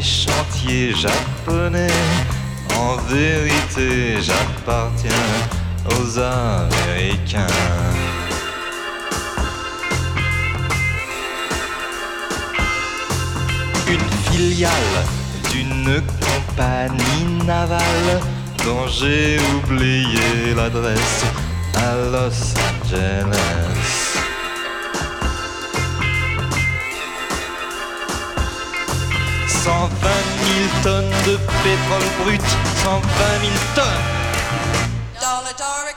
chantiers japonais. En vérité, j'appartiens aux Américains. Une filiale d'une compagnie navale dont j'ai oublié l'adresse à Los Angeles. 120 000 tonnes de pétrole brut, 120 000 tonnes. Dans le Torrey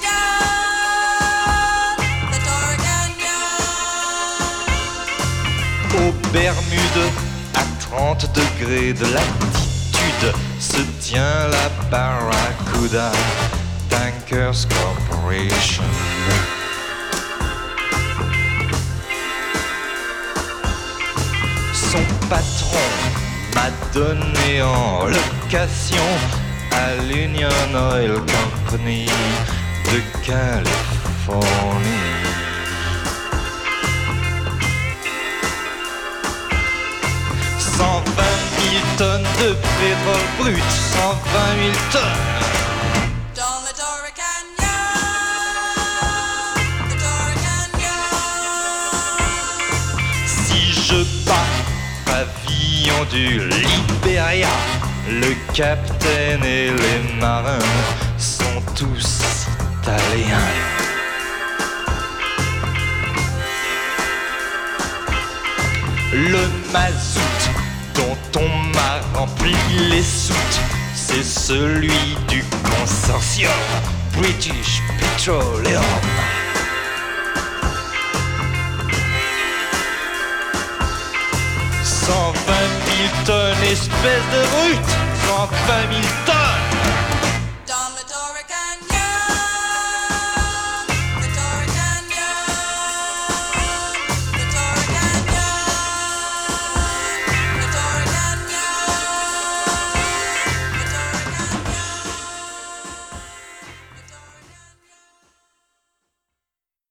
Canyon, le Torrey Canyon. Aux Bermudes, à 30 degrés de latitude, se tient la Barracuda Tankers Corporation. Son patron m'a donné en location à l'Union Oil Company de Californie. 120 000 tonnes de pétrole brut, 120 000 tonnes. Dans le Torrey Canyon, le Torrey Canyon. Si je bats pavillon du Liberia, le capitaine et les marins sont tous italiens. Le mazout dont on m'a rempli les soutes, c'est celui du consortium British Petroleum. 120 000 tonnes, espèce de brute, 120 000 tonnes.